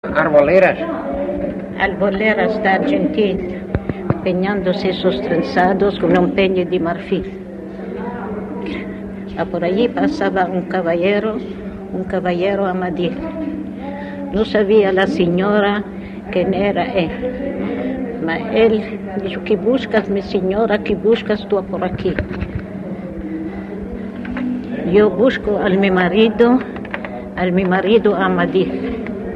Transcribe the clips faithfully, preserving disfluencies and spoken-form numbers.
Arboleras. Arboleras da Argentina, peñándose sus trenzados con un peño de marfil. Ah, por allí pasaba un caballero, un caballero Amadil. No sabía la señora quién era él. Mas él dijo: ¿qué buscas, mi señora? ¿Qué buscas tú por aquí? Yo busco a mi marido, a mi marido Amadil.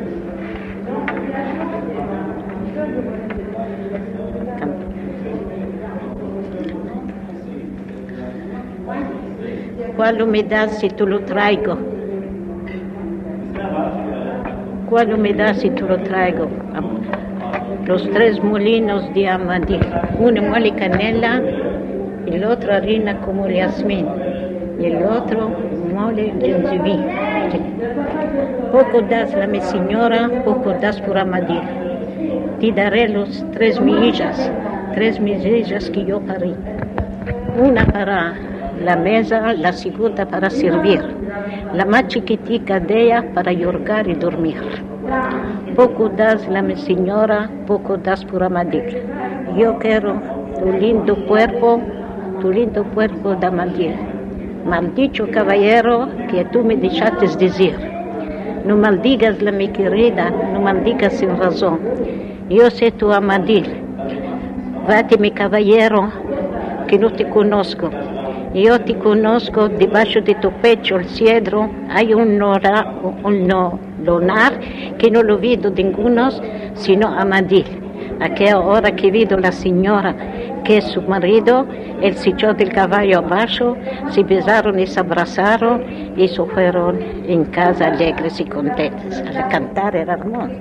¿Cuál humedad si tú lo traigo? ¿Cuál humedad si tú lo traigo? Los tres molinos de Amadil. Uno mole canela, el otro harina como el jazmín y el otro mole jengibre. Poco das a mi señora, poco das por Amadil. Te daré los tres mejillas, tres mejillas que yo parí. Una para la mesa, la segunda para servir, la más chiquitica de ella para llorar y dormir. Poco das la mi señora, poco das por Amadil. Yo quiero tu lindo cuerpo, tu lindo cuerpo de Amadil. Maldicho caballero que tú me dejaste decir. No maldigas la mi querida, no maldigas sin razón. Yo sé tu Amadil. Vate mi caballero que no te conozco. Yo te conozco debajo de tu pecho, el cedro, hay un, nora, un no, lunar que no lo vi de ninguno, sino Amadil. Aquella hora que vi la señora, que es su marido, él se echó del caballo abajo, se besaron y se abrazaron y se fueron en casa alegres y contentos. Al cantar era hermoso.